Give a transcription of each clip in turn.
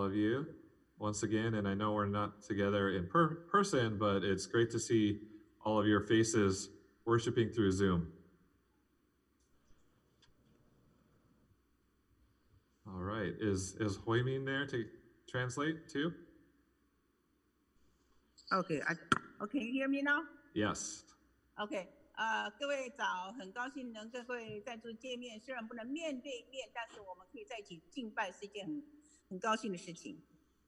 of you once again. And I know we're not together in person, but it's great to see all of your faces worshiping through Zoom. All right. Is Huimin there to translate too? Okay. Can you hear me now? Yes. Okay. 各位早，很高兴能跟各位在座见面。虽然不能面对面，但是我们可以在一起敬拜，是一件很高兴的事情。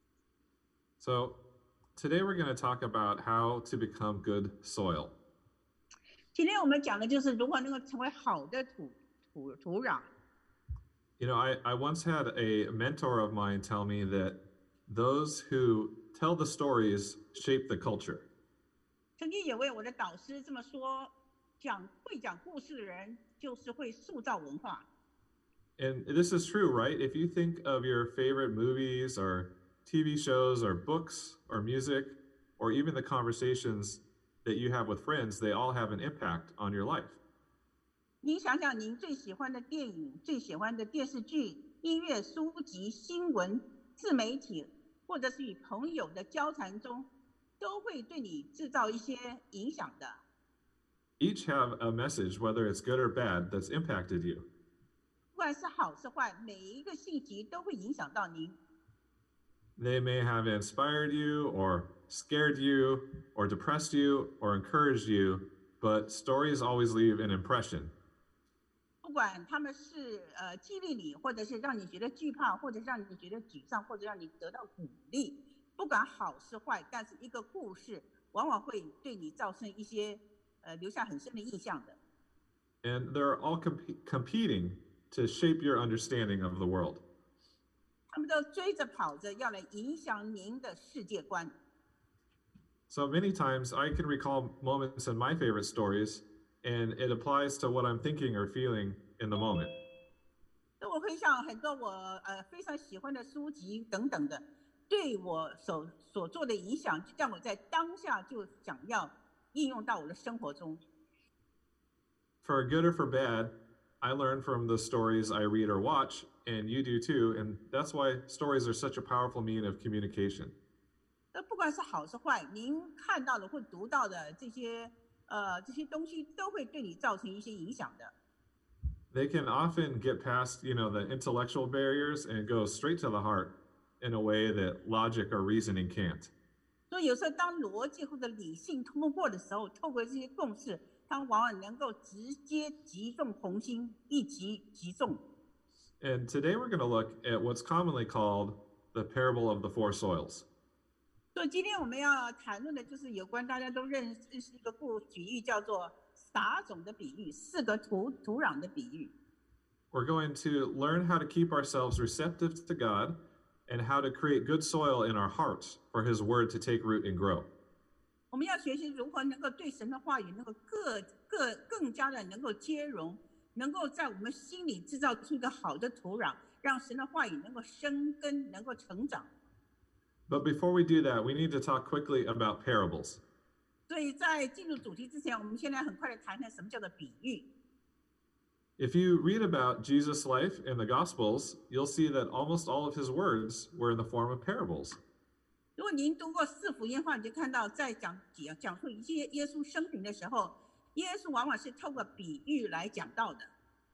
So today we're going to talk about how to become good soil. 今天我们讲的就是如何能够成为好的土壤。 You know, I once had a mentor of mine tell me that those who tell the stories shape the culture. 曾经有位我的导师这么说，会讲故事的人就是会塑造文化。 And this is true, right? If you think of your favorite movies or TV shows or books or music or even the conversations that you have with friends, they all have an impact on your life. 您想想，您最喜欢的电影、最喜欢的电视剧、音乐、书籍、新闻、自媒体，或者是与朋友的交谈中，都会对你制造一些影响的。 Each have a message, whether it's good or bad, that's impacted you. 不管是好是坏，每一个信息都会影响到您。 They may have inspired you or scared you or depressed you or encouraged you, but stories always leave an impression. 不管他们是激励你，或者是让你觉得惧怕，或者让你觉得沮丧，或者让你得到鼓励，不管好是坏，但是一个故事往往会对你造成一些留下很深的印象的。 And they're all competing to shape your understanding of the world. 他们都追着跑着要来影响您的世界观。 So many times I can recall moments in my favorite stories, and it applies to what I'm thinking or feeling in the moment. 我回想很多我非常喜欢的书籍等等的，对我所做的影响，让我在当下就想要应用到我的生活中。 For good or for bad, I learn from the stories I read or watch, and you do too, and that's why stories are such a powerful means of communication. 不管是好是坏，您看到的或读到的这些东西，都会对你造成一些影响的。 They can often get past, the intellectual barriers and go straight to the heart in a way that logic or reasoning can't. 所以有时候当逻辑或者理性通过的时候，透过这些共识，它往往能够直接击中红心，一击即中。 And today we're going to look at what's commonly called the parable of the four soils. 所以今天我们要谈论的就是有关大家都认识一个比喻，叫做撒种的比喻，四个土壤的比喻。 We're going to learn how to keep ourselves receptive to God and how to create good soil in our hearts for His Word to take root and grow. 我们要学习如何能够对神的话语能够更加的能够接融，能够在我们心里制造出一个好的土壤，让神的话语能够生根，能够成长。 But before we do that, we need to talk quickly about parables. 所以在进入主题之前，我们现在很快的谈谈什么叫做比喻。 If you read about Jesus' life in the Gospels, you'll see that almost all of his words were in the form of parables. 如果您读过四福音的话，你就看到在讲述一些耶稣生平的时候，耶稣往往是透过比喻来讲到的。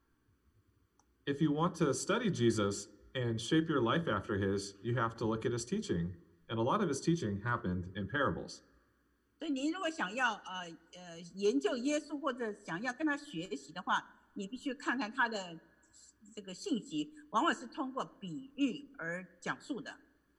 If you want to study Jesus and shape your life after his, you have to look at his teaching. And a lot of his teaching happened in parables. 所以您如果想要研究耶稣或者想要跟他学习的话，你必须看看他的这个信息，往往是通过比喻而讲述的。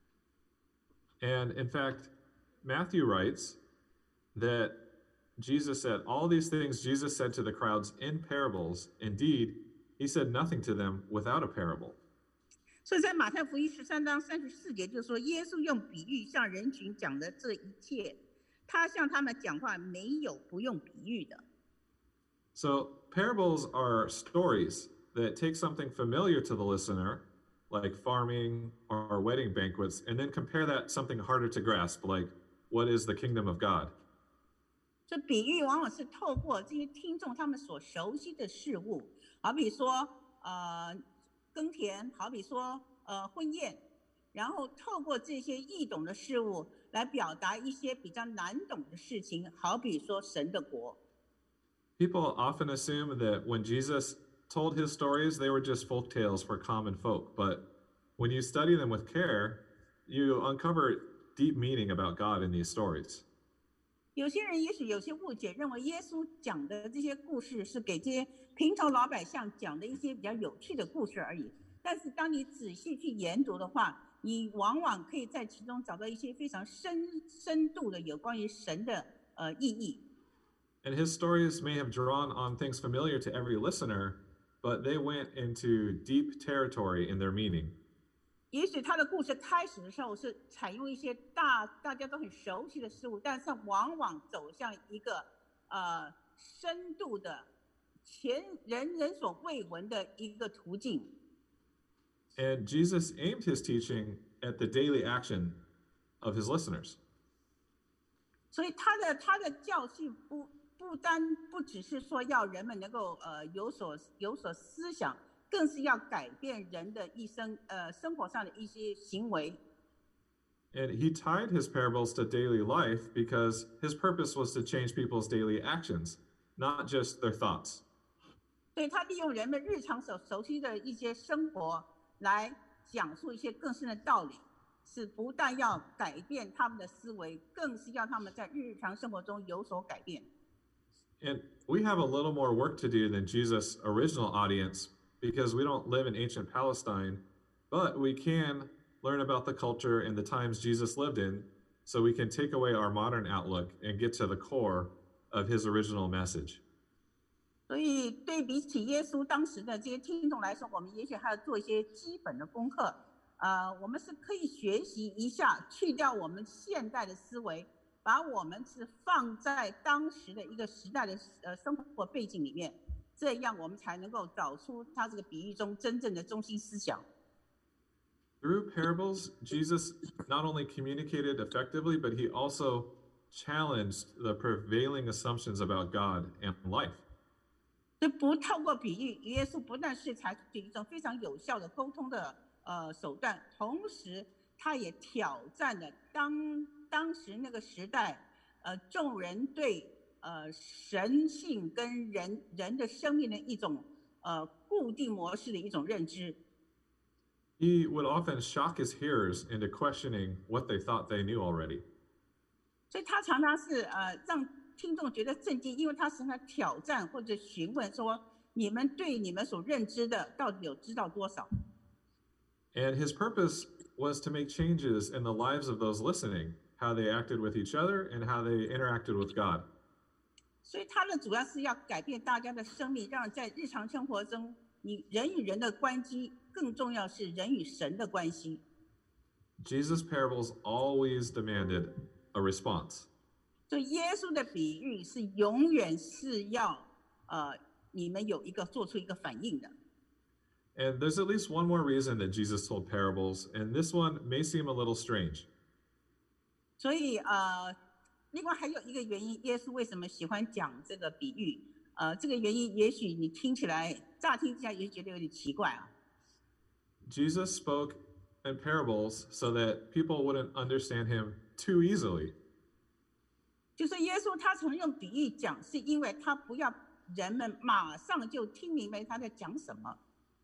And in fact, Matthew writes that Jesus said, all these things Jesus said to the crowds in parables. Indeed, he said nothing to them without a parable. 所以在马太福音13章34节就说，耶稣用比喻向人群讲的这一切，他向他们讲话没有不用比喻的。 So parables are stories that take something familiar to the listener, like farming or wedding banquets, and then compare that to something harder to grasp, like what is the kingdom of God? 这比喻往往是透过这些听众他们所熟悉的事物，好比说耕田，好比说婚宴， 然后透过这些易懂的事物来表达一些比较难懂的事情，好比说神的国。 People often assume that when Jesus told his stories, they were just folk tales for common folk. But when you study them with care, you uncover deep meaning about God in these stories. 有些人也许有些误解，认为耶稣讲的这些故事是给这些平头老百姓讲的一些比较有趣的故事而已。但是当你仔细去研读的话，你往往可以在其中找到一些非常深度的有关于神的意义。 And his stories may have drawn on things familiar to every listener, but they went into deep territory in their meaning. 也许他的故事开始的时候是采用一些大家都很熟悉的事物，但是往往走向一个深度的人所未闻的一个途径。 And Jesus aimed his teaching at the daily action of his listeners. 所以他的教训不只是说要人们能够有所思想，更是要改变人的一生生活上的一些行为。 And he tied his parables to daily life because his purpose was to change people's daily actions, not just their thoughts. 所以他利用人们日常所熟悉的一些生活来讲述一些更深的道理，是不但要改变他们的思维，更是要他们在日常生活中有所改变。 And we have a little more work to do than Jesus' original audience because we don't live in ancient Palestine, but we can learn about the culture and the times Jesus lived in so we can take away our modern outlook and get to the core of his original message. 所以对比起耶稣当时的这些听众来说，我们也许还要做一些基本的功课。我们是可以学习一下，去掉我们现代的思维，把我们是放在当时的一个时代的生活背景里面，这样我们才能够找出他这个比喻中真正的中心思想。 Through parables, Jesus not only communicated effectively, but he also challenged the prevailing assumptions about God and life. 这不透过比喻，耶稣不但是采取一种非常有效的沟通的手段，同时他也挑战了当时那个时代众人对神性跟人的生命的一种固定模式的一种认知。 He would often shock his hearers into questioning what they thought they knew already. 所以他常常是让听众觉得震惊，因为他常常挑战或者询问说：你们对你们所认知的到底有知道多少？ And his purpose was to make changes in the lives of those listening, how they acted with each other and how they interacted with God. 所以他的主要是要改变大家的生命，让在日常生活中，你人与人的关系，更重要是人与神的关系。 Jesus' parables always demanded a response. 所以耶稣的比喻是永远是要你们有做出一个反应的。 And there's at least one more reason that Jesus told parables, and this one may seem a little strange. 所以另外还有一个原因，耶稣为什么喜欢讲这个比喻？这个原因也许你听起来乍听之下也觉得有点奇怪啊。 Jesus spoke in parables so that people wouldn't understand him too easily. 就是耶稣他常用比喻讲，是因为他不要人们马上就听明白他在讲什么。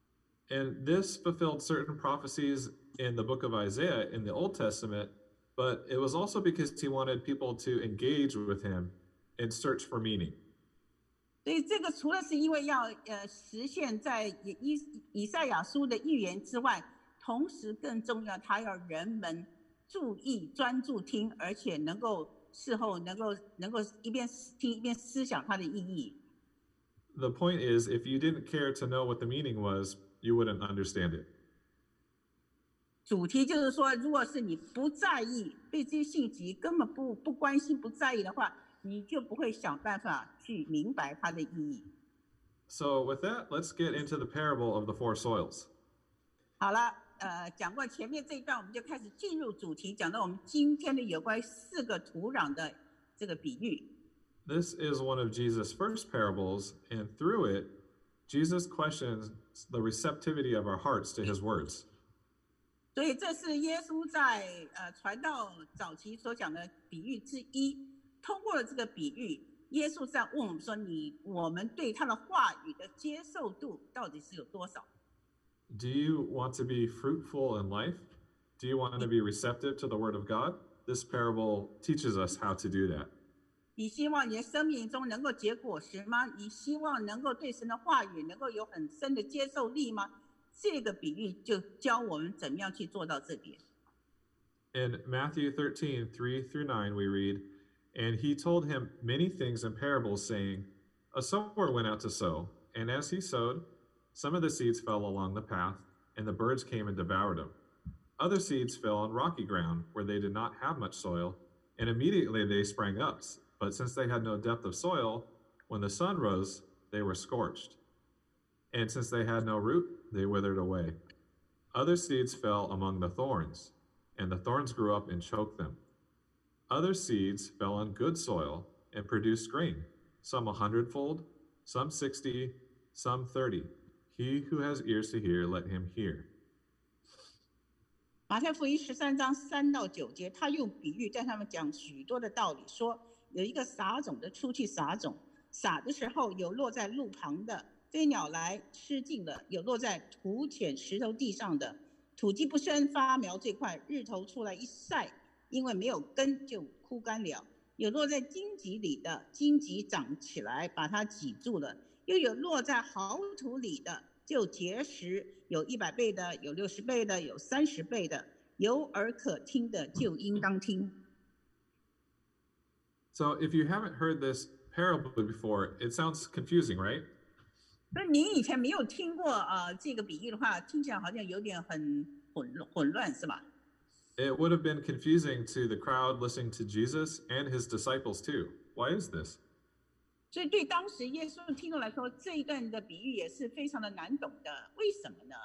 And this fulfilled certain prophecies in the book of Isaiah in the Old Testament, but it was also because he wanted people to engage with him and search for meaning. 所以这个除了是因为要实现在以赛亚书的预言之外，同时更重要，他要人们注意专注听，而且能够事后能够一边听一边思想它的意义。 The point is, if you didn't care to know what the meaning was, you wouldn't understand it. 主题就是说，如果是你不在意，被这些信息根本不关心、不在意的话，你就不会想办法去明白它的意义。 So with that, let's get into the parable of the four soils. 好了，讲过前面这一段，我们就开始进入主题，讲到我们今天的有关4个土壤的这个比喻。 This is one of Jesus' first parables, and through it, Jesus questions the receptivity of our hearts to his words. 所以这是耶稣在传道早期所讲的比喻之一。通过了这个比喻，耶稣在问我们说：我们对他的话语的接受度到底是有多少？ Do you want to be fruitful in life? Do you want to be receptive to the word of God? This parable teaches us how to do that. 你希望你的生命中能够结果实吗？你希望能够对神的话语能够有很深的接受力吗？这个比喻就教我们怎么样去做到这点。 In Matthew 13, 3 through 9, we read, And he told him many things in parables, saying, A sower went out to sow, and as he sowed, some of the seeds fell along the path, and the birds came and devoured them. Other seeds fell on rocky ground, where they did not have much soil, and immediately they sprang up. But since they had no depth of soil, when the sun rose, they were scorched. And since they had no root, they withered away. Other seeds fell among the thorns, and the thorns grew up and choked them. Other seeds fell on good soil and produced grain, some 100-fold, some 60, some 30. He who has ears to hear, let him hear. 马太福音13章3到9节，他用比喻在他们讲许多的道理，说有一个撒种的出去撒种，撒的时候有落在路旁的，飞鸟来吃尽了；有落在土浅石头地上的，土基不深，发苗最快，日头出来一晒，因为没有根就枯干了；有落在荆棘里的，荆棘长起来把它挤住了；又有落在好土里的，就结实，有100倍的，有60倍的，有30倍的。有耳可听的就应当听。 So if you haven't heard this parable before, it sounds confusing, right? 那你以前没有听过这个比喻的话，听起来好像有点很混乱，是吧？ It would have been confusing to the crowd listening to Jesus and his disciples too. Why is this? 所以对当时耶稣听众来说，这一段的比喻也是非常的难懂的。为什么呢？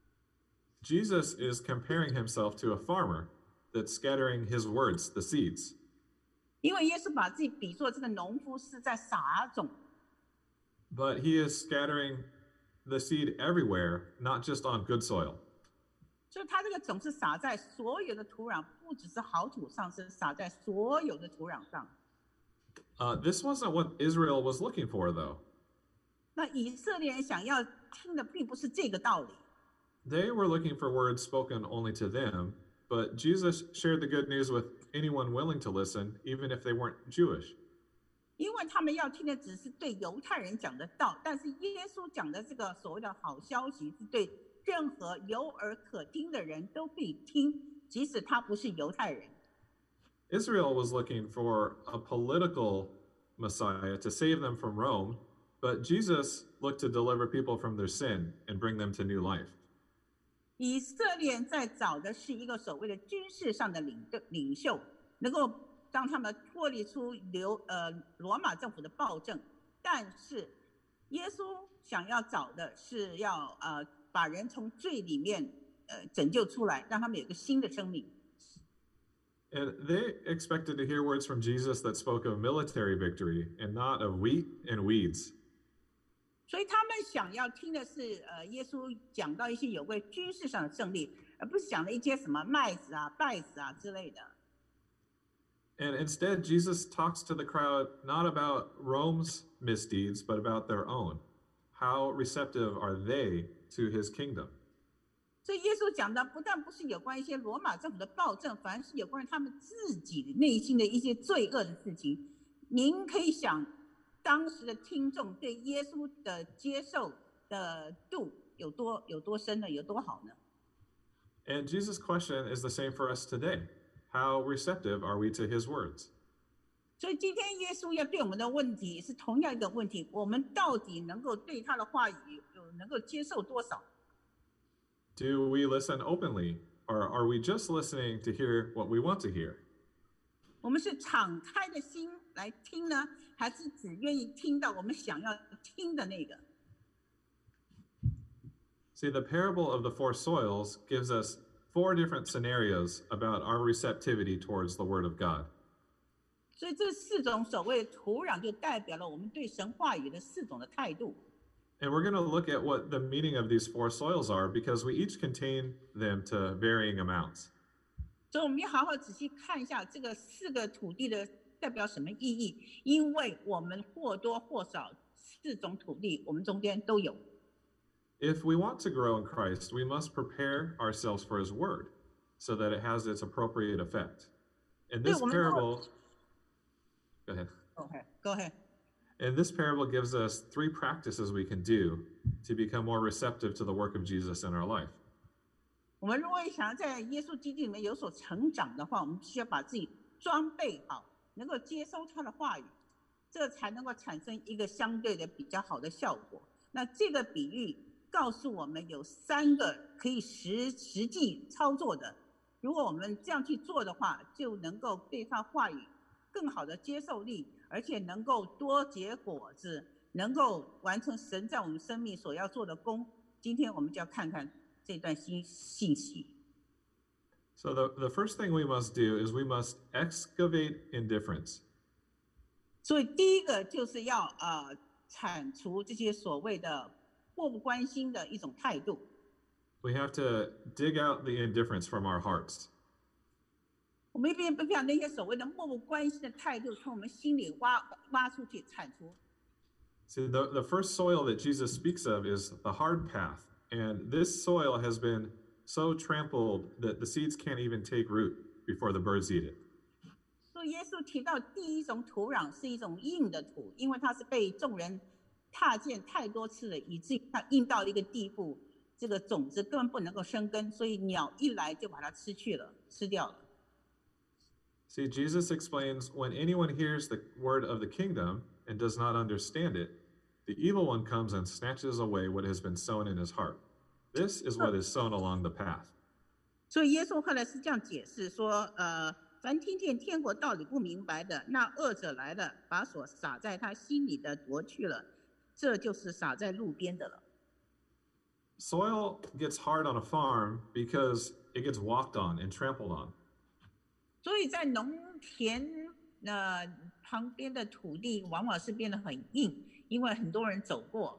Jesus is comparing himself to a farmer that's scattering his words, the seeds. 因为耶稣把自己比作这个农夫是在撒种。 But he is scattering the seed everywhere, not just on good soil. 所以他这个种是撒在所有的土壤，不只是好土上，是撒在所有的土壤上。 This wasn't what Israel was looking for, though. 那以色列人想要听的并不是这个道理。 They were looking for words spoken only to them, but Jesus shared the good news with anyone willing to listen, even if they weren't Jewish. 因为他们要听的只是对犹太人讲的道，但是耶稣讲的这个所谓的好消息是对任何有耳可听的人都可以听，即使他不是犹太人。 Israel was looking for a political Messiah to save them from Rome, but Jesus looked to deliver people from their sin and bring them to new life. 以色列人在找的是一个所谓的军事上的领袖，能够让他们脱离出罗马政府的暴政，但是耶稣想要找的是要把人从罪里面拯救出来，让他们有一个新的生命。 And they expected to hear words from Jesus that spoke of military victory and not of wheat and weeds. 所以他们想要听的是耶稣讲到一些有关军事上的胜利，而不是讲了一些什么麦子啊、稗子啊之类的。 And instead, Jesus talks to the crowd not about Rome's misdeeds, but about their own. How receptive are they to his kingdom? 所以耶稣讲的不但不是有关一些罗马政府的暴政，反而是有关他们自己内心的一些罪恶的事情。您可以想，当时的听众对耶稣的接受的度有多深呢？有多好呢？ And Jesus' question is the same for us today. How receptive are we to his words? 所以今天耶稣要对我们的问题是同样一个问题：我们到底能够对他的话语能够接受多少？ Do we listen openly, or are we just listening to hear what we want to hear? 我们是敞开的心来听呢，还是只愿意听到我们想要听的那个？ See, the parable of the four soils gives us 4 different scenarios about our receptivity towards the Word of God. 所以这4种所谓的土壤，就代表了我们对神话语的4种的态度。 And we're going to look at what the meaning of these four soils are because we each contain them to varying amounts. 所以我们要好好仔细看一下这个4个土地的代表什么意义，因为我们或多或少4种土地，我们中间都有。 If we want to grow in Christ, we must prepare ourselves for His Word so that it has its appropriate effect. And this parable, go ahead. Okay, go ahead. And this parable gives us 3 practices we can do to become more receptive to the work of Jesus in our life. 我们如果想要在耶稣基督里面有所成长的话，我们必须要把自己装备好，能够接收他的话语，这才能够产生一个相对的比较好的效果。那这个比喻告诉我们有3个可以实际操作的，如果我们这样去做的话，就能够对他话语更好的接受力，而且能够多结果子，能够完成神在我们生命所要做的工。今天我们就要看看这段信息。 So the first thing we must do is we must excavate indifference. 所以第一个就是要铲除这些所谓的漠不关心的一种态度。 We have to dig out the indifference from our hearts. 我们必须把那些所谓的漠不关心的态度从我们心里挖出去铲除。 See, the first soil that Jesus speaks of is the hard path. And this soil has been so trampled that the seeds can't even take root before the birds eat it. 所以耶稣提到第一种土壤是一种硬的土，因为它是被众人踏践太多次了，以至于它硬到一个地步，这个种子根本不能够生根，所以鸟一来就把它吃掉了。 See, Jesus explains when anyone hears the word of the kingdom and does not understand it, the evil one comes and snatches away what has been sown in his heart. This is what is sown along the path. 所以耶稣后来是这样解释说，凡听见天国道理不明白的，那恶者来了，把所撒在他心里的夺去了，这就是撒在路边的了。 Soil gets hard on a farm because it gets walked on and trampled on. 所以在农田旁边的土地往往是变得很硬，因为很多人走过。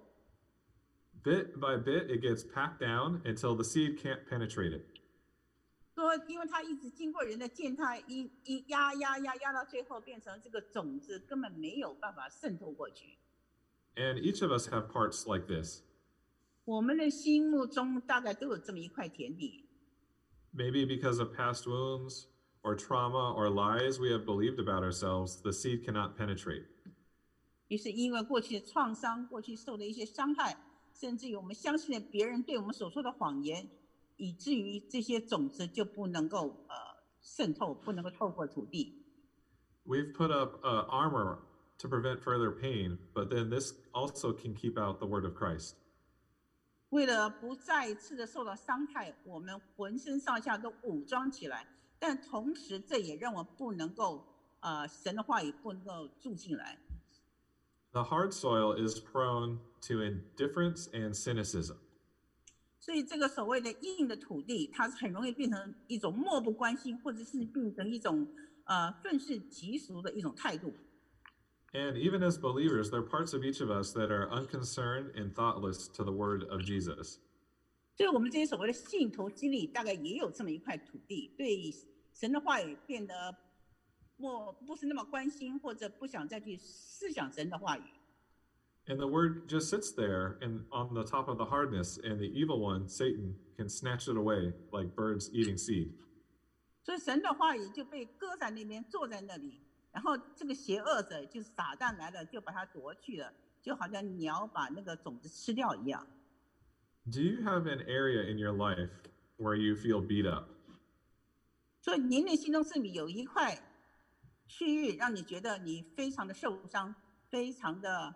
Bit by bit, it gets packed down until the seed can't penetrate it. 说，因为它一直经过人的践踏，一压到最后，变成这个种子根本没有办法渗透过去。 And each of us have parts like this. 我们的心目中大概都有这么一块田地。 Maybe because of past wounds or trauma or lies we have believed about ourselves, the seed cannot penetrate. 于是因为过去的创伤，过去受的一些伤害，甚至于我们相信了别人对我们所说的谎言，以至于这些种子就不能够渗透，不能够透过土地。 We've put up armor to prevent further pain, but then this also can keep out the word of Christ. 为了不再一次的受到伤害，我们浑身上下都武装起来，但同时这也让我们不能够神的话语不能够住进来。 The hard soil is prone to indifference and cynicism. 所以这个所谓的硬的土地，它是很容易变成一种漠不关心，或者是变成一种愤世嫉俗的一种态度。 And even as believers, there are parts of each of us that are unconcerned and thoughtless to the word of Jesus. 所以我们这些所谓的信徒心里大概也有这么一块土地，对神的话语变得不是那么关心，或者不想再去思想神的话语。 And the word just sits there and on the top of the hardness, and the evil one, Satan, can snatch it away like birds eating seed. 所以神的话语就被搁在那边，坐在那里，然后这个邪恶者就是撒旦来了，就把它夺去了，就好像鸟把那个种子吃掉一样。 Do you have an area in your life where you feel beat up? 所以您的心中是有一块区域，让你觉得你非常的受伤，非常的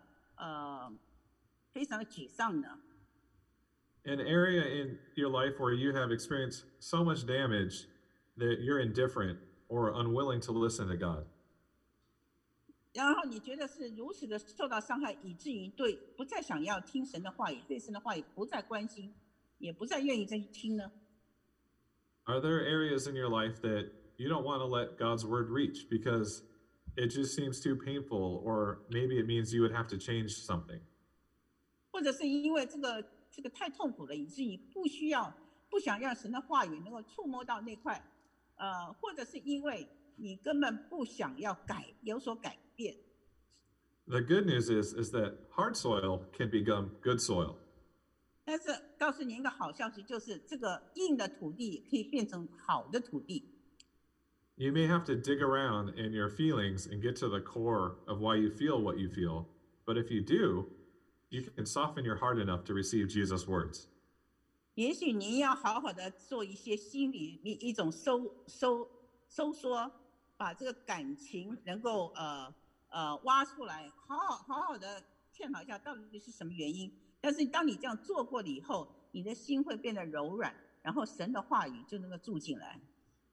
沮丧呢？ An area in your life where you have experienced so much damage that you're indifferent or unwilling to listen to God. 然后你觉得是如此的受到伤害，以至于不再想要听神的话语，对神的话语不再关心，也不再愿意再去听呢？ Are there areas in your life that you don't want to let God's word reach because it just seems too painful, or maybe it means you would have to change something? 或者是因为这个太痛苦了，以至于不想让神的话语能够触摸到那块，或者是因为你根本不想要有所改变。 The good news is that hard soil can become good soil. 但是告诉你一个好消息，就是这个硬的土地可以变成好的土地。 You may have to dig around in your feelings and get to the core of why you feel what you feel, but if you do, you can soften your heart enough to receive Jesus' words. 也许你要好好的做一些心理一种收缩，把这个感情能够挖出来，好好的探讨一下到底是什么原因。但是当你这样做过了以后，你的心会变得柔软，然后神的话语就能够住进来。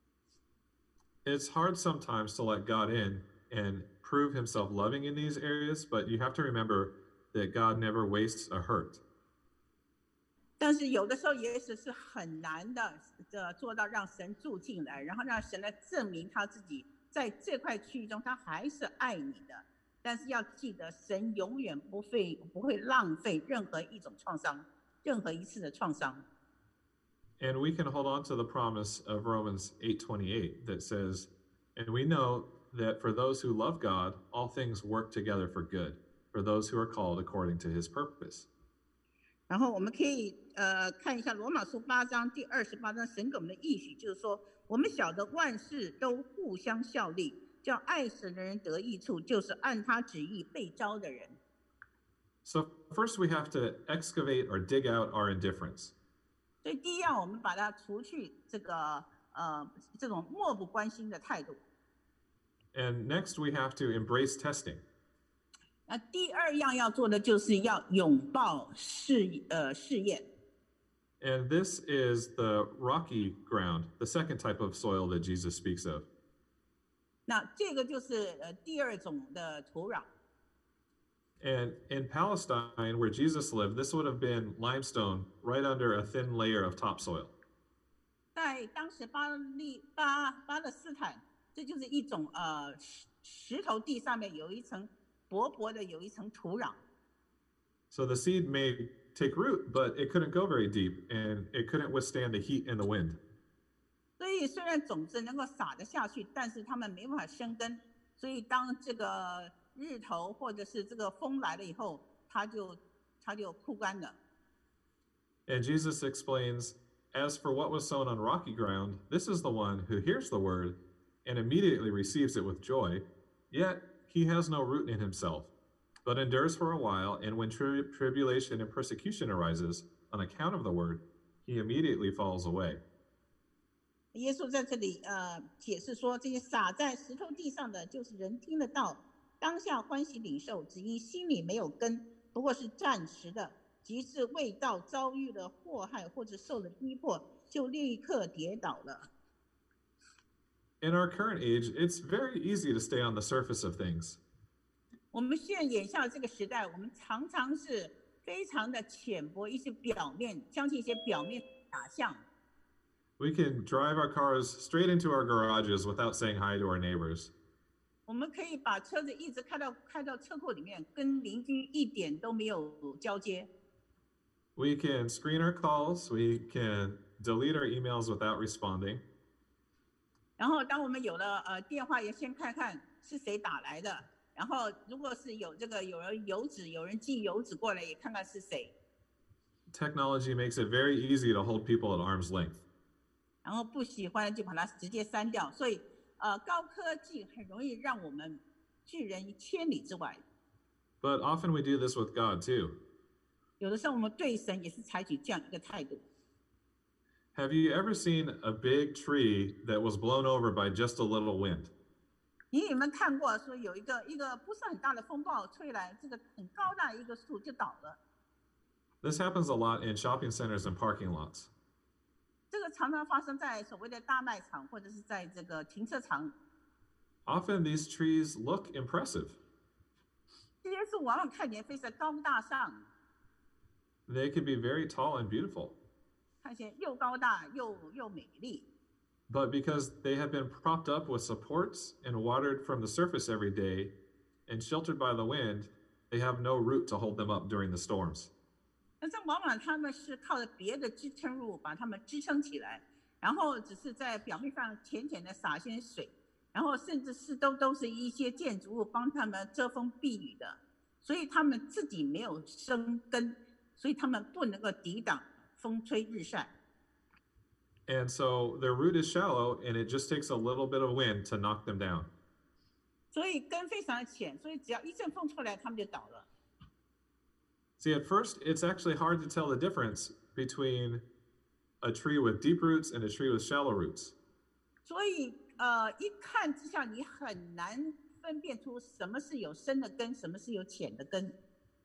It's hard sometimes to let God in and prove himself loving in these areas, but you have to remember that God never wastes a hurt. 但是有的时候也许是很难的做到让神住进来，然后让神来证明他自己在这块区域中他还是爱你的。但是要记得，神永远不会浪费任何一种创伤，任何一次的创伤。 And we can hold on to the promise of Romans 8:28 that says, "And we know that for those who love God, all things work together for good, for those who are called according to his purpose." 然后我们可以看一下罗马书8章第28章，神给我们的应许就是说，我们晓得万事都互相效力，叫爱神的人得益处，就是按他旨意被召的人。 So first we have to excavate or dig out our indifference. 所以第一样，我们把它除去这种漠不关心的态度。 And next we have to embrace testing. 那第二样要做的就是要拥抱试验。 And this is the rocky ground, the second type of soil that Jesus speaks of. 那这个就是第二种的土壤。 And in Palestine, where Jesus lived, this would have been limestone right under a thin layer of topsoil. 在当时巴勒斯坦，这就是一种石头地上面有一层薄薄的有一层土壤。 So the seed may take root, but it couldn't go very deep, and it couldn't withstand the heat and the wind. 所以虽然种子能够撒得下去，但是它们没办法生根。所以当这个日头或者是这个风来了以后，它就枯干了。 And Jesus explains, "As for what was sown on rocky ground, this is the one who hears the word and immediately receives it with joy, yet he has no root in himself, but endures for a while, and when tribulation and persecution arises on account of the word, he immediately falls away." 耶稣在这里解释说，这些撒在石头地上的，就是人听得到，当下欢喜领受，只因心里没有根，不过是暂时的，即是未到遭遇了祸害或者受了逼迫，就立刻跌倒了。 In our current age, it's very easy to stay on the surface of things. 我们现在眼下这个时代，我们常常是非常的浅薄，一些表面，相信一些表面假象。 We can drive our cars straight into our garages without saying hi to our neighbors. 我们可以把车子一直开到车库里面，跟邻居一点都没有交接。 We can screen our calls. We can delete our emails without responding. 然后当我们有了电话，也先看看是谁打来的。然后如果是有人寄邮纸过来，也看看是谁。 Technology makes it very easy to hold people at arm's length. 然后不喜欢就把它直接删掉。所以高科技很容易让我们拒人于千里之外。 But often we do this with God too. 有的时候我们对神也是采取这样一个态度。 Have you ever seen a big tree that was blown over by just a little wind? 你有没有看过说有一个不是很大的风暴吹来，这个很高大的一个树就倒了？ This happens a lot in shopping centers and parking lots. 这个常常发生在所谓的大卖场或者是在这个停车场。 Often these trees look impressive. 这些树往往看起来非常高大上。 They can be very tall and beautiful. 看起来又高大又美丽。 But because they have been propped up with supports and watered from the surface every day and sheltered by the wind, they have no root to hold them up during the storms. 但是往往他们是靠着别的支撑物把他们支撑起来，然后只是在表面上浅浅的洒些水，然后甚至是都是一些建筑物帮他们遮风避雨的，所以他们自己没有生根，所以他们不能够抵挡风吹日晒。 And so their root is shallow, and it just takes a little bit of wind to knock them down. 所以根非常的浅，所以只要一阵风出来，他们就倒了。 See, at first, it's actually hard to tell the difference between a tree with deep roots and a tree with shallow roots. 所以一看之下，你很难分辨出什么是有深的根，什么是有浅的根。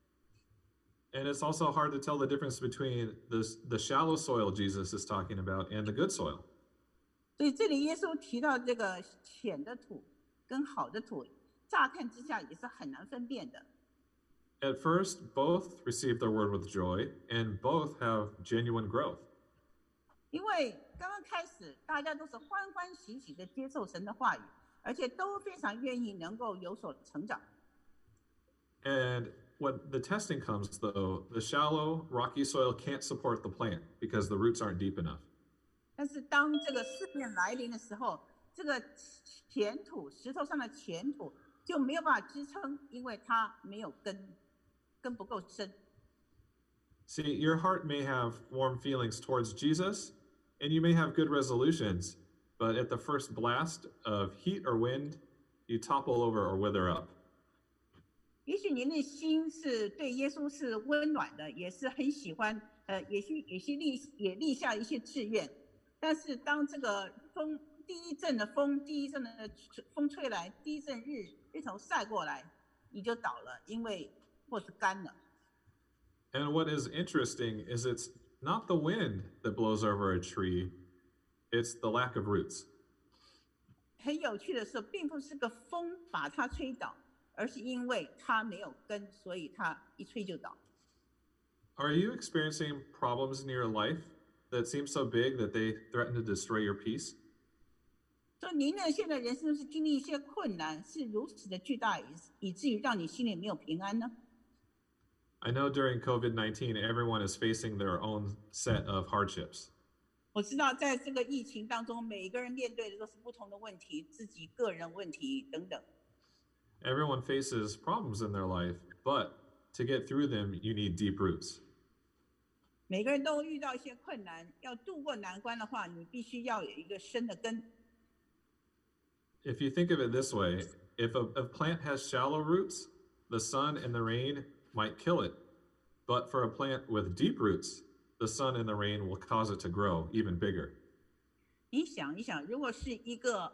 And it's also hard to tell the difference between the shallow soil Jesus is talking about and the good soil. 所以这里耶稣提到这个浅的土跟好的土，乍看之下也是很难分辨的。 At first, both receive the word with joy, and both have genuine growth. 因为刚刚开始，大家都是欢欢喜喜的接受神的话语，而且都非常愿意能够有所成长。 And when the testing comes, though, the shallow, rocky soil can't support the plant because the roots aren't deep enough. 但是当这个试炼来临的时候，这个浅土石头上的浅土就没有办法支撑，因为它没有根，根不够深。 See, your heart may have warm feelings towards Jesus, and you may have good resolutions, but at the first blast of heat or wind, you topple over or wither up. 也许您的心是对耶稣是温暖的，也是很喜欢，也立下一些志愿，但是当这个风第一阵的风吹来，第一阵日头晒过来，你就倒了，因为或是干了。 And what is interesting is it's not the wind that blows over a tree, it's the lack of roots. 很有趣的是，并不是个风把它吹倒，而是因为它没有根，所以它一吹就倒。 Are you experiencing problems in your life that seem so big that they threaten to destroy your peace? 所以您呢，现在人生是经历一些困难，是如此的巨大，以至于让你心里没有平安呢？ I know during COVID-19, everyone is facing their own set of hardships. 我知道在这个疫情当中，每一个人面对的都是不同的问题，自己个人问题等等。 Everyone faces problems in their life, but to get through them, you need deep roots. 每个人都遇到一些困难，要度过难关的话，你必须要有一个深的根。 If you think of it this way, if a plant has shallow roots, the sun and the rain might kill it. But for a plant with deep roots, the sun and the rain will cause it to grow even bigger. 你想一想，如果是一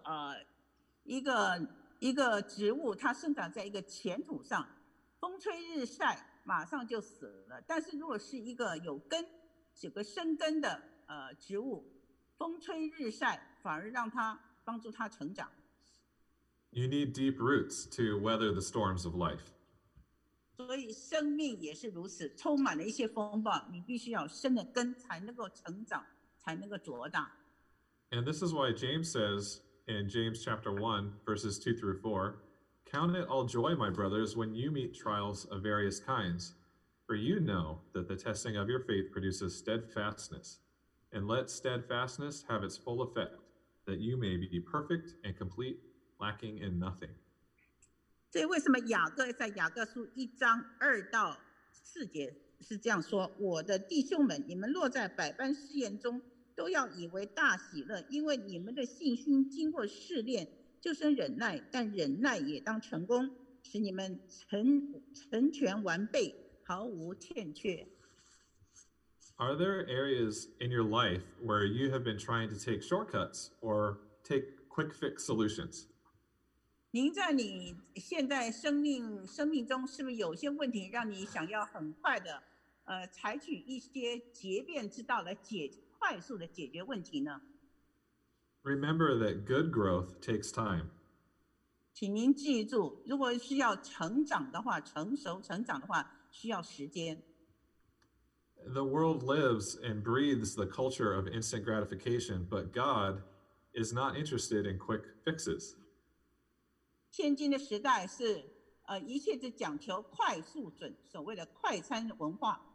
个植物，它生长在一个浅土上，风吹日晒，马上就死了。但是如果是一个有个生根的植物，风吹日晒反而帮助它成长。 You need deep roots to weather the storms of life. 所以生命也是如此，充满了一些风暴，你必须要深的根才能够成长，才能够茁大。 And this is why James says in James chapter 1, verses 2 through 4, "Count it all joy, my brothers, when you meet trials of various kinds, for you know that the testing of your faith produces steadfastness. And let steadfastness have its full effect, that you may be perfect and complete, lacking in nothing." 所以为什么在雅各书1章2到4节是这样说：我的弟兄们，你们落在百般试验中，都要以为大喜乐，因为你们的信心经过试炼，就生忍耐，但忍耐也当成功，使你们成全完备，毫无欠缺。 Are there areas in your life where you have been trying to take shortcuts or take quick fix solutions? 您在你现在生命中，是不是有些问题让你想要很快的采取一些捷变之道来快速的解决问题呢？ Remember that good growth takes time. 请您记住，如果是要成长的话，成熟成长的话，需要时间。 The world lives and breathes the culture of instant gratification, but God is not interested in quick fixes. 现今的时代是一切只讲求快速所谓的快餐文化，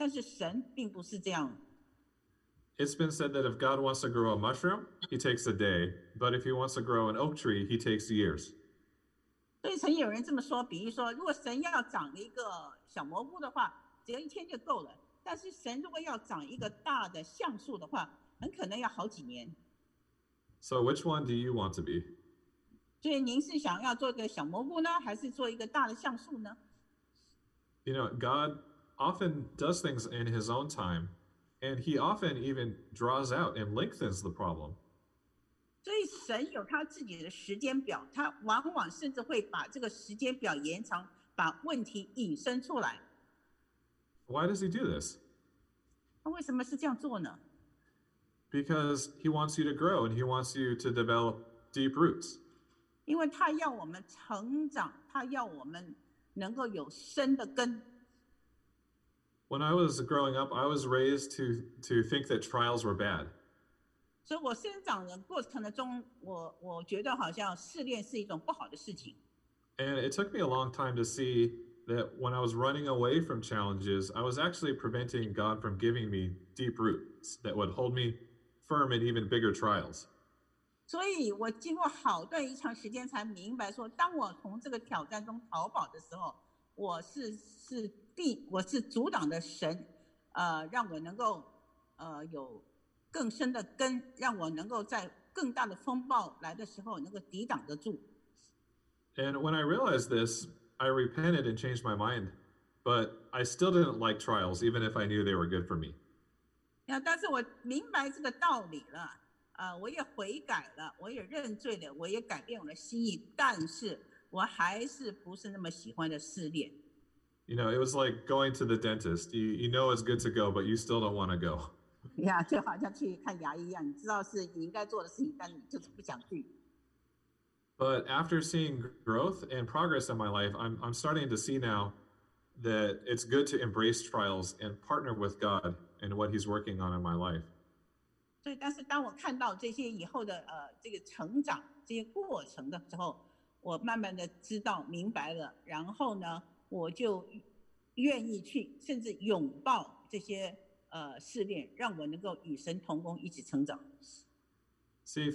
但是神并不是这样。 It's been said that if God wants to grow a mushroom, he takes a day, but if he wants to grow an oak tree, he takes years. 所以曾经有人这么说，比喻说，如果神要长一个小蘑菇的话，只要一天就够了；但是神如果要长一个大的橡树的话，很可能要好几年。 So which one do you want to be? 所以您是想要做一个小蘑菇呢，还是做一个大的橡树呢？ You know, God often does things in his own time, and he often even draws out and lengthens the problem. 所以神有他自己的时间表，他往往甚至会把这个时间表延长，把问题引申出来。 Why does he do this? 那为什么是这样做呢？ Because he wants you to grow and he wants you to develop deep roots. 因为他要我们成长，他要我们能够有深的根。 When I was growing up, I was raised to think that trials were bad. 所以我生长的过程中，我觉得好像试炼是一种不好的事情。 And it took me a long time to see that when I was running away from challenges, I was actually preventing God from giving me deep roots that would hold me firm in even bigger trials. 所以我经过好段一长时间才明白说，当我从这个挑战中逃跑的时候，我是阻挡的神，让我能够有更深的根，让我能够在更大的风暴来的时候能够抵挡得住。 And when I realized this, I repented and changed my mind, but I still didn't like trials, even if I knew they were good for me. 但是我明白这个道理了，我也悔改了，我也认罪了，我也改变我的心意，但是我还是不是那么喜欢的试炼。 You know, it was like going to the dentist. You know it's good to go, but you still don't want to go. 就好像去看牙医一样，你知道是你应该做的事情，但你就是不想去。 But after seeing growth and progress in my life, I'm starting to see now that it's good to embrace trials and partner with God in what he's working on in my life. 所以，但是当我看到这些以后的这个成长这些过程的时候，我慢慢的知道明白了，然后呢，我就愿意去，甚至拥抱这些试炼，让我能够与神同工，一起成长。 See,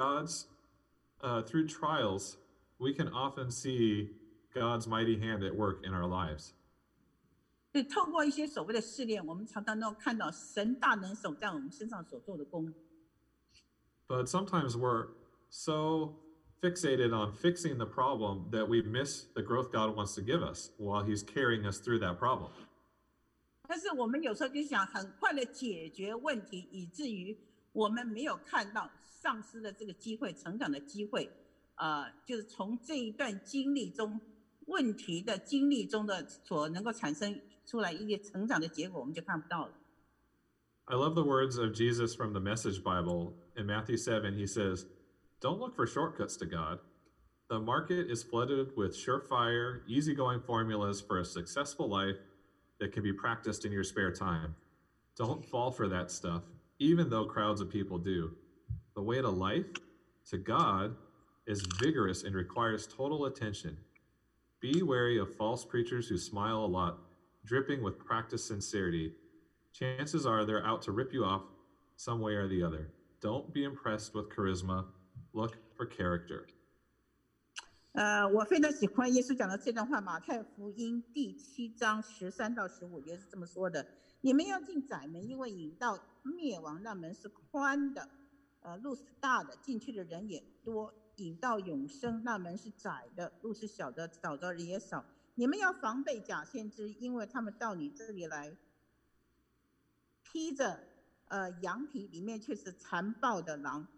through trials, we can often see God's mighty hand at work in our lives. 所以透过一些所谓的试炼，我们常常能够看到神大能手在我们身上所做的工。 But sometimes we're so fixated on fixing the problem that we miss the growth God wants to give us while he's carrying us through that problem. 但是我们有时候就想很快的解决问题，以至于我们没有看到丧失的这个机会、成长的机会。就是从这一段经历中、问题的经历中的所能够产生出来一些成长的结果，我们就看不到了。 I love the words of Jesus from the Message Bible. In Matthew 7, he says, "Don't look for shortcuts to God. The market is flooded with surefire, easygoing formulas for a successful life that can be practiced in your spare time. Don't fall for that stuff, even though crowds of people do. The way to life, to God, is vigorous and requires total attention. Be wary of false preachers who smile a lot, dripping with practiced sincerity. Chances are they're out to rip you off some way or the other. Don't be impressed with charisma. Look for character." 我非常喜欢耶稣讲的这段话，马太福音第7章13到15节是这么说的：你们要进窄门，因为引到灭亡那门是宽的，路是大的，进去的人也多；引到永生那门是窄的，路是小的，找着人也少。你们要防备假先知，因为他们到你这里来，披着羊皮，里面却是残暴的狼。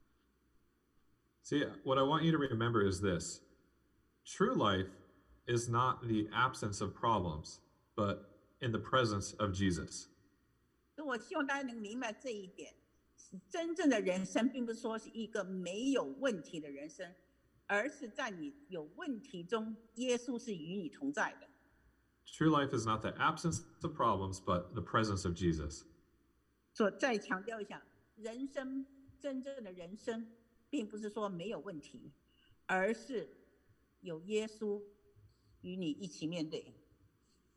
See, what I want you to remember is this. True life is not the absence of problems, but in the presence of Jesus. 我希望大家能明白这一点，真正的人生并不是说是一个没有问题的人生，而是在你有问题中，耶稣是与你同在的。 True life is not the absence of problems, but the presence of Jesus. 再强调一下，人生真正的人生，并不是说没有问题，而是有耶稣与你一起面对。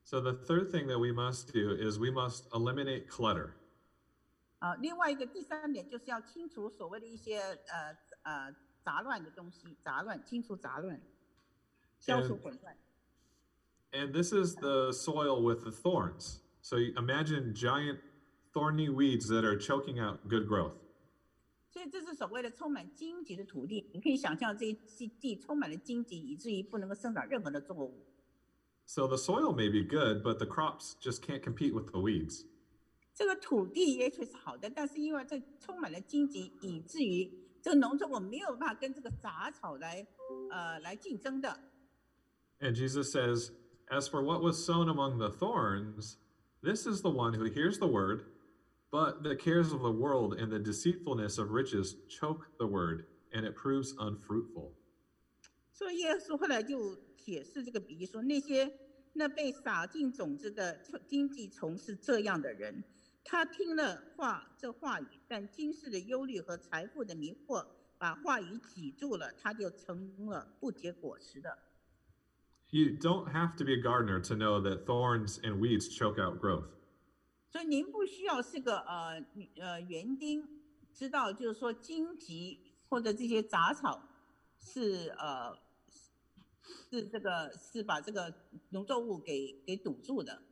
So the third thing that we must do is we must eliminate clutter. 另外一个第三点就是要清除所谓的一些杂乱的东西，清除杂乱，消除混乱。 And this is the soil with the thorns. So you imagine giant thorny weeds that are choking out good growth. 所以这是所谓的充满荆棘的土地，你可以想象这一地充满了荆棘，以至于不能够生长任何的作物。 So the soil may be good, but the crops just can't compete with the weeds. 这个土地也许是好的，但是因为这充满了荆棘，以至于这个农作物没有办法跟这个杂草来竞争的。 And Jesus says, "As for what was sown among the thorns, this is the one who hears the word, but the cares of the world and the deceitfulness of riches choke the word, and it proves unfruitful." 所以耶稣后来就解释这个比喻说，那被撒进种子的经济虫是这样的人，他听了这话语，但今世的忧虑和财富的迷惑把话语挤住了，他就成了不结果实的。 You don't have to be a gardener to know that thorns and weeds choke out growth. 所以您不需要是个园丁，知道就是说荆棘或者这些杂草是把这个农作物给堵住的。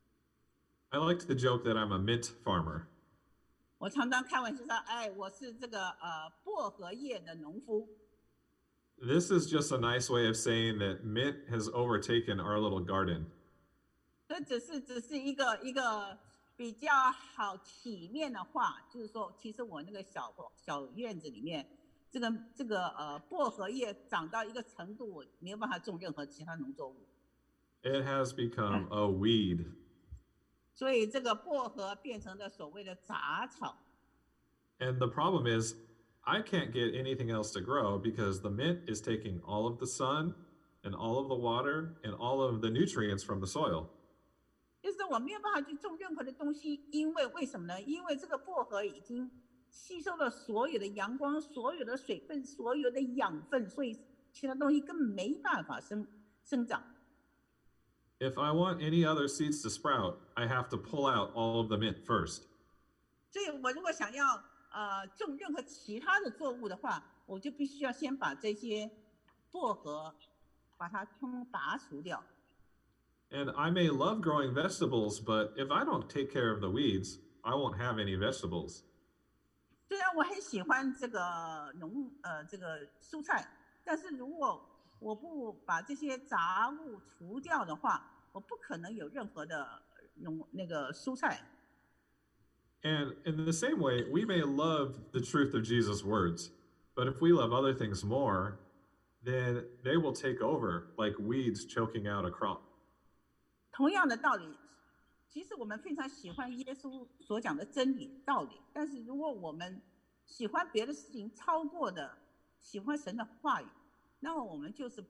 I like to joke that I'm a mint farmer. 我常常开玩笑说，我是这个薄荷叶的农夫。 This is just a nice way of saying that mint has overtaken our little garden. 这只是一个比较好体面的话，就是说，其实我那个小院子里面，这个薄荷叶长到一个程度，我没有办法种任何其他农作物。 It has become a weed. 所以这个薄荷变成了所谓的杂草。 And the problem is, I can't get anything else to grow because the mint is taking all of the sun and all of the water and all of the nutrients from the soil. 就是我没有办法去种任何的东西，因为什么呢？因为这个薄荷已经吸收了所有的阳光、所有的水分、所有的养分，所以其他东西根本没办法生长。 If I want any other seeds to sprout, I have to pull out all of the mint first. 所以我如果想要种任何其他的作物的话，我就必须要先把这些薄荷把它通通拔除掉。 And I may love growing vegetables, but if I don't take care of the weeds, I won't have any vegetables. 虽然我很喜欢这个蔬菜，但是如果我不把这些杂物除掉的话，我不可能有任何的那个蔬菜。 And in the same way, we may love the truth of Jesus' words, but if we love other things more, then they will take over like weeds choking out a crop. 同样的道理，其实我们非常喜欢耶稣所讲的真理道理，但是如果我们喜欢别的事情超过的喜欢神的话语，那么我们就是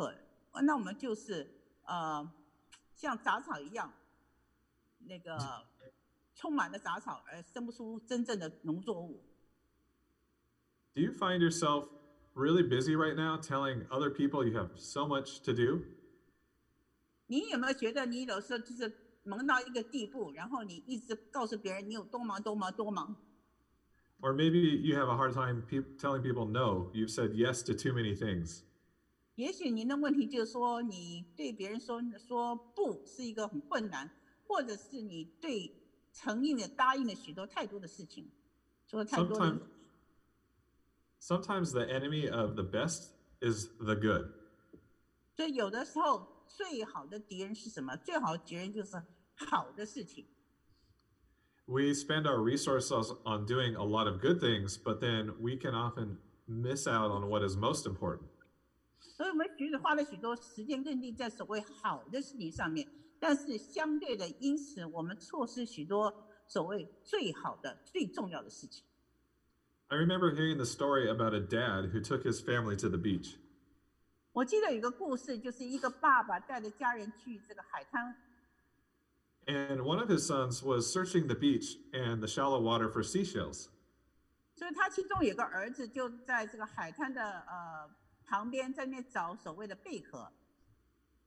像杂草一样，那个充满了杂草而生不出真正的农作物。 Do you find yourself really busy right now telling other people you have so much to do? 你有没有觉得你有时候就是忙到一个地步，然后你一直告诉别人你有多忙多忙多忙？ Or maybe you have a hard time telling people no. You've said yes to too many things. 也许您的问题就是说，你对别人说不是一个很困难，或者是你对承应的答应了太多的事情，说太多的。 Sometimes the enemy of the best is the good. 所以有的时候最好的敌人是什么？最好的敌人就是好的事情。 We spend our resources on doing a lot of good things, but then we can often miss out on what is most important. 所以我们花了许多时间认定在所谓好的事情上面，但是相对的，因此我们错失许多所谓最好的、最重要的事情。 I remember hearing the story about a dad who took his family to the beach. 我记得有个故事，就是一个爸爸带着家人去这个海滩。 And one of his sons was searching the beach and the shallow water for seashells. 所以他其中有个儿子就在这个海滩的旁边，在那边找所谓的贝壳。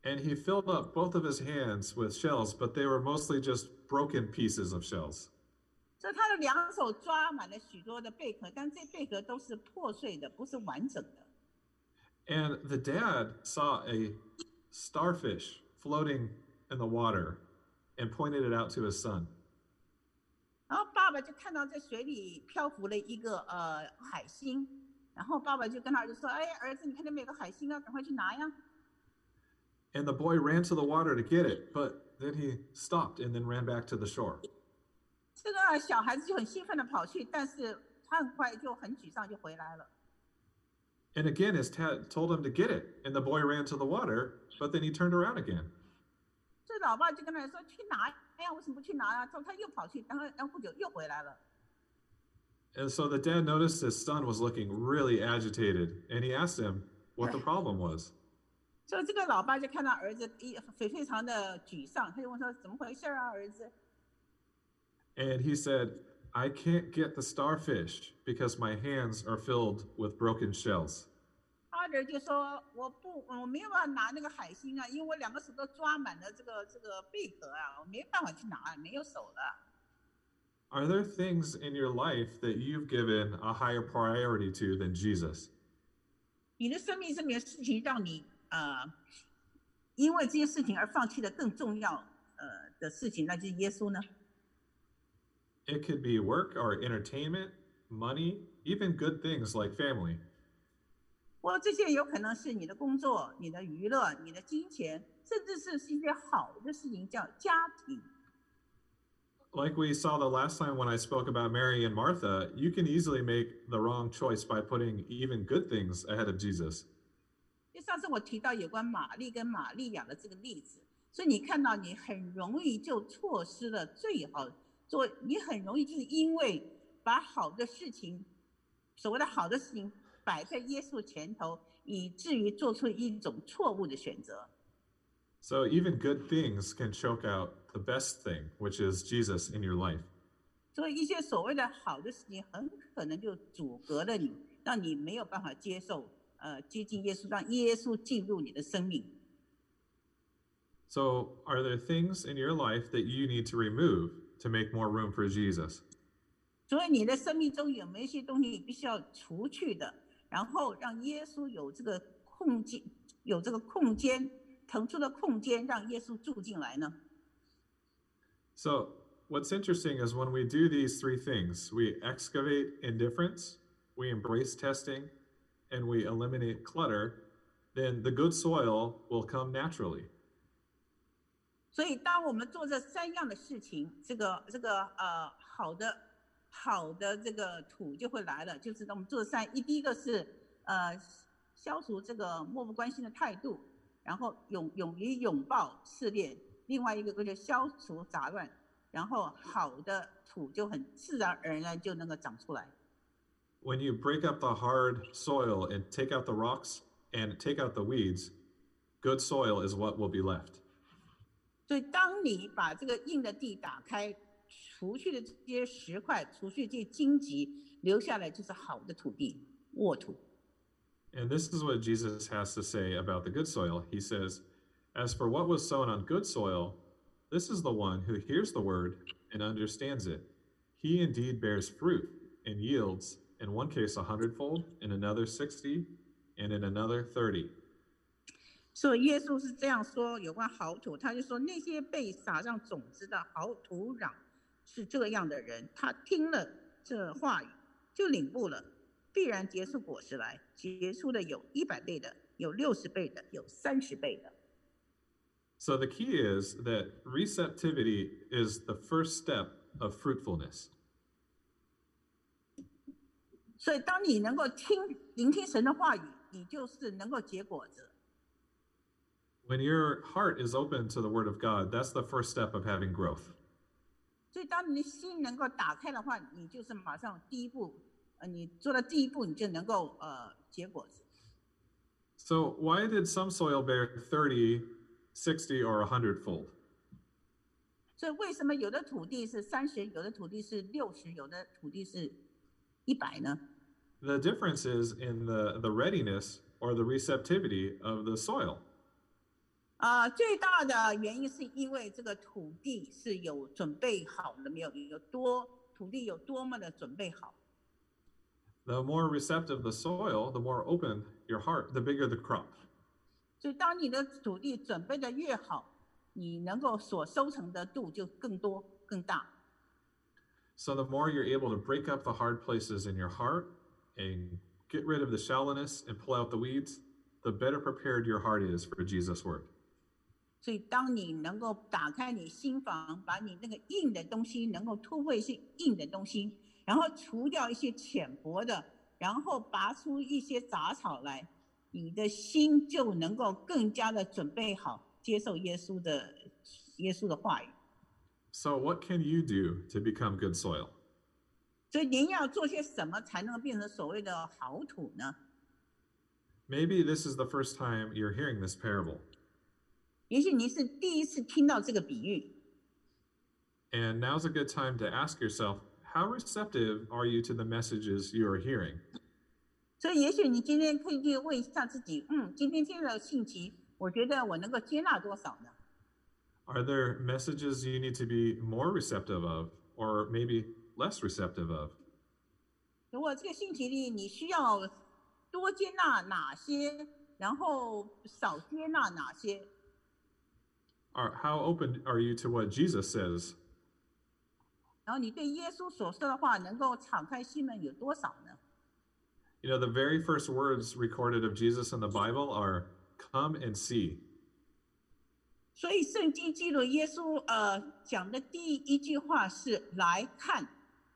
And he filled up both of his hands with shells, but they were mostly just broken pieces of shells. 所以他的两手抓满了许多的贝壳，但这贝壳都是破碎的，不是完整的。 And the dad saw a starfish floating in the water and pointed it out to his son. 然后爸爸就看到在水里漂浮了一个海星，然后爸爸就跟他儿子说：“哎，儿子，你看那边有个海星啊，赶快去拿呀！” And the boy ran to the water to get it, but then he stopped and then ran back to the shore. 这个小孩子就很兴奋的跑去，但是他很快就很沮丧就回来了。 And again, his dad told him to get it, and the boy ran to the water, but then he turned around again. 这老爸就跟他说：“去拿呀，为什么不去拿啊？”他又跑去，然后不久又回来了。 And so the dad noticed his son was looking really agitated, and he asked him what the problem was. 所以这个老爸就看到儿子非常的沮丧，他就问说：“怎么回事啊，儿子？” And he said, I can't get the starfish because my hands are filled with broken shells. 他儿子就说：“我没有办法拿那个海星啊，因为我两个手都抓满了这个贝壳啊，我没办法去拿，没有手了。” Are there things in your life that you've given a higher priority to than Jesus? 你的生命是没有事情让你因为这些事情而放弃的更重要的事情，那就是耶稣呢？ It could be work or entertainment, money, even good things like family. 或这些有可能是你的工作、你的娱乐、你的金钱，甚至是一些好的事情，叫家庭。 Like we saw the last time when I spoke about Mary and Martha, you can easily make the wrong choice by putting even good things ahead of Jesus. 就上次我提到有关玛丽跟玛利亚的这个例子，所以你看到你很容易就错失了最好做，你很容易就是因为把好的事情，所谓的好的事情摆在耶稣前头，以至于做出一种错误的选择。 So even good things can choke out the best thing, which is Jesus in your life. 所以一些所谓的好的事情，很可能就阻隔了你，让你没有办法接受接近耶稣，让耶稣进入你的生命。 So are there things in your life that you need to remove to make more room for Jesus? 所以你的生命中有没有一些东西你必须要除去的，然后让耶稣有这个空间，腾出的空间，让耶稣住进来呢？ So what's interesting is when we do these three things, we excavate indifference, we embrace testing, and we eliminate clutter, then the good soil will come naturally. 所以当我们做这三样的事情，好的这个土就会来了。就是我们做第一个是消除这个漠不关心的态度，然后勇于拥抱试炼。另外一个就是消除杂乱，然后好的土就很自然而然就能够长出来。 When you break up the hard soil and take out the rocks and take out the weeds, good soil is what will be left. 所以当你把这个硬的地打开，除去的这些石块，除去这些荆棘，留下来就是好的土地，沃土。 And this is what Jesus has to say about the good soil. He says, As for what was sown on good soil, this is the one who hears the word and understands it. He indeed bears fruit and yields, in one case 100-fold, in another 60, and in another 30. 所以耶稣是这样说有关好土，他就说那些被撒上种子的好土壤是这样的人，他听了这话语就领悟了，必然结出果实来，结出的有100倍的，有60倍的，有30倍的。 So the key is that receptivity is the first step of fruitfulness. 所以当你能够聆听神的话语，你就是能够结果子。 When your heart is open to the word of God, that's the first step of having growth. 所以当你的心能够打开的话，你就是马上第一步，你做了第一步，你就能够结果子。 So why did some soil bear 30, 60, or 100-fold? 所以为什么有的土地是30，有的土地是60，有的土地是100呢？ The difference is in the readiness or the receptivity of the soil. 最大的原因是因为这个土地是有准备好了没有？土地有多么的准备好。 The more receptive the soil, the more open your heart, the bigger the crop. 所以当你的土地准备的越好，你能够所收成的度就更多更大。 So the more you're able to break up the hard places in your heart and get rid of the shallowness and pull out the weeds, the better prepared your heart is for Jesus' word. 所以当你能够打开你心房，把你那个硬的东西能够突破一些硬的东西，然后除掉一些浅薄的，然后拔出一些杂草来，你的心就能够更加的准备好接受耶稣的话语。 So what can you do to become good soil? 所以您要做些什么才能变成所谓的好土呢？ Maybe this is the first time you're hearing this parable. 也许您是第一次听到这个比喻， And now's a good time to ask yourself, how receptive are you to the messages you are hearing? 所以也许你今天可以去问一下自己，今天听的信息，我觉得我能够接纳多少呢？ Are there messages you need to be more receptive of, or maybe less receptive of? 如果这个信息里你需要多接纳哪些，然后少接纳哪些？ How open are you to what Jesus says? 然后你对耶稣所说的话能够敞开心门有多少呢？ You know, the very first words recorded of Jesus in the Bible are, "Come and see." 所以圣经记录耶稣讲的第一句话是来看。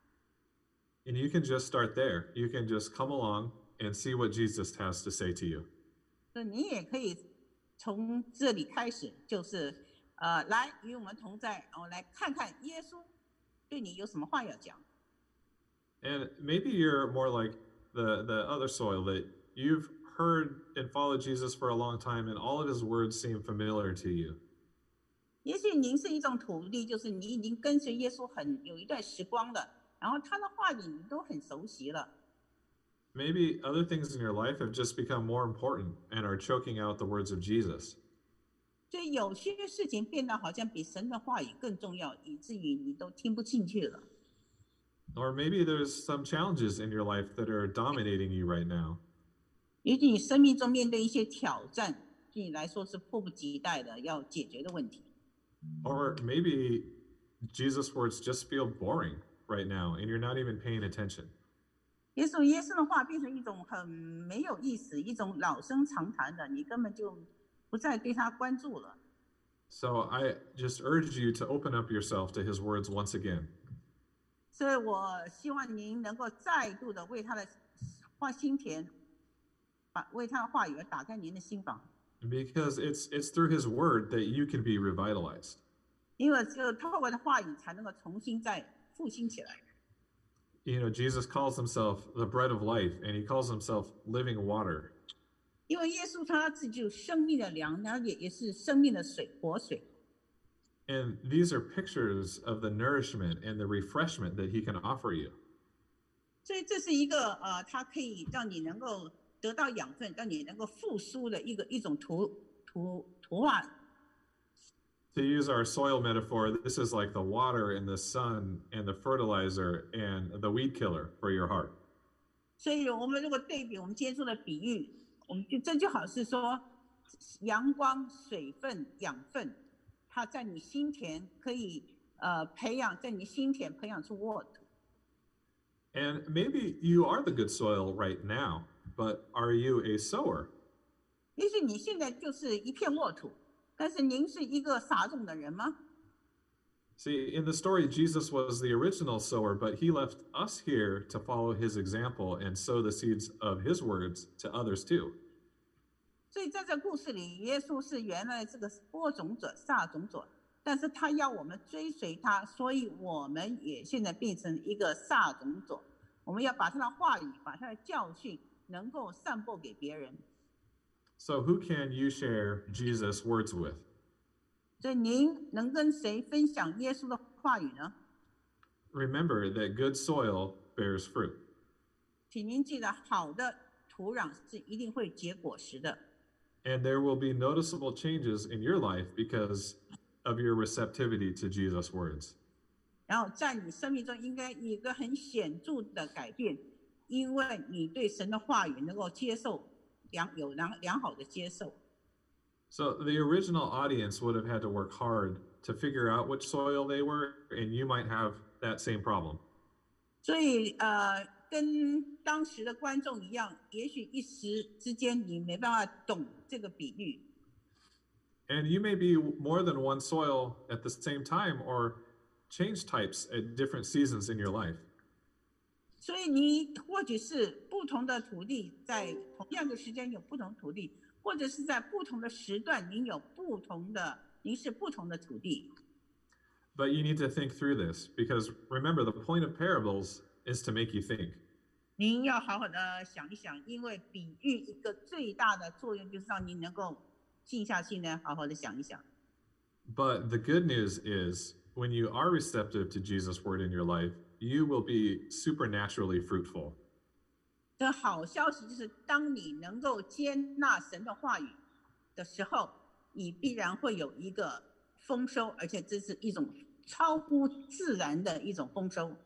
And you can just start there. You can just come along and see what Jesus has to say to you. 所以你也可以从这里开始，就是来与我们同在，来看看耶稣对你有什么话要讲。 And maybe you're more like the other soil, that you've heard and followed Jesus for a long time, and all of his words seem familiar to you. 也许您是一种土地，就是你已经跟随耶稣有一段时光了，然后他的话语你都很熟悉了。 Maybe other things in your life have just become more important and are choking out the words of Jesus. 所以有些事情变得好像比神的话语更重要，以至于你都听不进去了。 Or maybe there's some challenges in your life that are dominating you right now. 也许你生命中面对一些挑战，对你来说是迫不及待的要解决的问题。 Or maybe Jesus' words just feel boring right now and you're not even paying attention. 耶稣的话变成一种很没有意思、一种老生常谈的，你根本就不再对他关注了。 So I just urge you to open up yourself to his words once again. 所以我希望您能够再度的为他的心田，为他的话语而打开您的心房。 Because it's through his word that you can be revitalized. 因为只有透过他的话语，才能够重新再复兴起来。 You know, Jesus calls himself the bread of life, and he calls himself living water. 因为耶稣他自己有生命的粮，然后也是生命的水，活水。 And these are pictures of the nourishment and the refreshment that he can offer you. 所以这是一个它可以让你能够得到养分，让你能够复苏的一种图画。 To use our soil metaphor, this is like the water and the sun and the fertilizer and the weed killer for your heart. 所以我们如果对比我们今天说的比喻，这就好是说，阳光、水分、养分，它在你心田可以培养，在你心田培养出沃土。 And maybe you are the good soil right now, but are you a sower? 也许你现在就是一片沃土，但是您是一个撒种的人吗？ See, in the story, Jesus was the original sower, but he left us here to follow his example and sow the seeds of his words to others too. 所以在这故事里，耶稣是原来这个播种者、撒种者，但是他要我们追随他，所以我们也现在变成一个撒种者。我们要把他的话语、把他的教训，能够散播给别人。 So who can you share Jesus' words with? 所以您能跟谁分享耶稣的话语呢？ Remember that good soil bears fruit. 请您记得，好的土壤是一定会结果实的。 And there will be noticeable changes in your life because of your receptivity to Jesus' words. 然后在你生命中应该有一个很显著的改变，因为你对神的话语能够接受，有良好的接受。 So the original audience would have had to work hard to figure out which soil they were, and you might have that same problem. 所以跟当时的观众一样，也许一时之间你没办法懂这个比喻。 And you may be more than one soil at the same time or change types at different seasons in your life. 所以你或许是不同的土地，在同样的时间有不同土地，或者是在不同的时段您是不同的土地。 But you need to think through this because remember, the point of parables is to make you think. 您要好好的想一想，因为比喻一个最大的作用就是让您能够静下心来，好好的想一想。 But the good news is, when you are receptive to Jesus' word in your life, you will be supernaturally fruitful. 这好消息就是，当你能够接纳神的话语的时候，你必然会有一个丰收，而且这是一种超乎自然的一种丰收。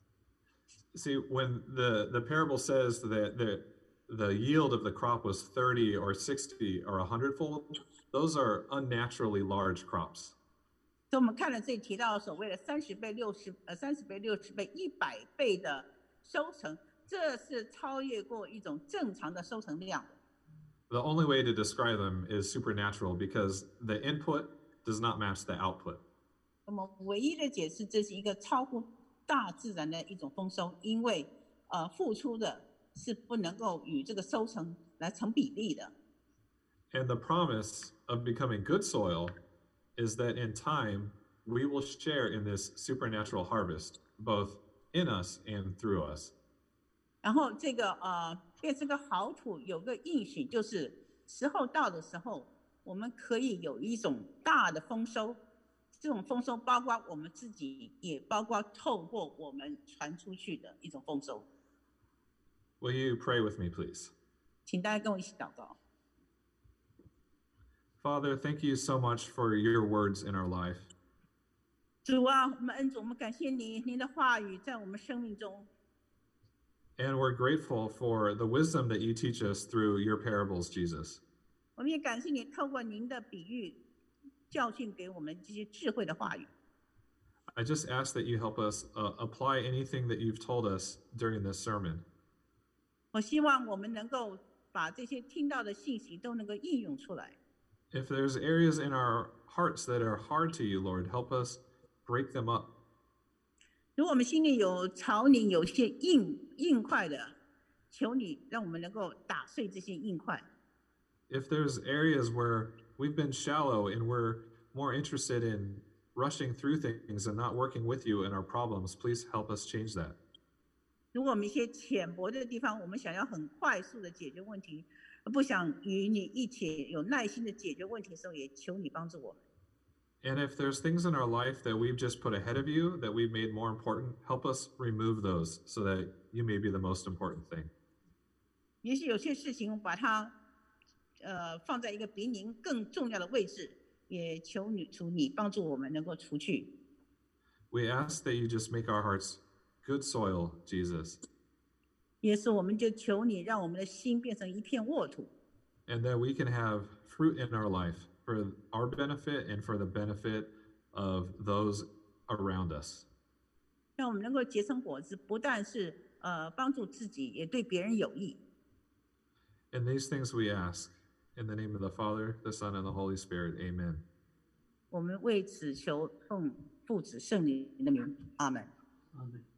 See, when the parable says that the yield of the crop was 30 or 60 or 100-fold, those are unnaturally large crops. 所以我们看了这里提到所谓的30倍、60倍、60倍、100倍的收成，这是超越过一种正常的收成量。 The only way to describe them is supernatural because the input does not match the output. 我们唯一的解释，这是一个超乎大自然的一种丰收，因为付出的是不能够与这个收成来成比例的。 And the promise of becoming good soil is that in time we will share in this supernatural harvest, both in us and through us. 然后这个变成个好土，有个应许，就是时候到的时候，我们可以有一种大的丰收。这种丰收包括我们自己，也包括透过我们传出去的一种丰收。 Will you pray with me, please? 请大家跟我一起祷告。 Father, thank you so much for your words in our life. 主啊，我们恩主，我们感谢你，您的话语在我们生命中。 And we're grateful for the wisdom that you teach us through your parables, Jesus. 我们也感谢你透过您的比喻教训给我们这些智慧的话语。 I just ask that you help us apply anything that you've told us during this sermon. 我希望我们能够把这些听到的信息都能够应用出来。 If there's areas in our hearts that are hard to you, Lord, help us break them up. 如果我们心里有朝你有些硬块的，求你让我们能够打碎这些硬块。 If there's areas where we've been shallow and we're more interested in rushing through things and not working with you in our problems, please help us change that. 如果我们一些浅薄的地方，我们想要很快速的解决问题，不想与你一起有耐心的解决问题的时候，也求你帮助我们。 And if there's things in our life that we've just put ahead of you that we've made more important, help us remove those so that you may be the most important thing. 也许有些事情把它放在一个比您更重要的位置，也求你帮助我们能够除去。 We ask that you just make our hearts good soil, Jesus. 耶稣，我们就求你让我们的心变成一片沃土。 And that we can have fruit in our life for our benefit and for the benefit of those around us. 让我们能够结成果子，不但是帮助自己，也对别人有益。 And these things we ask in the name of the Father, the Son, and the Holy Spirit. Amen. 我们为此求奉父子圣灵的名，阿门。 阿门。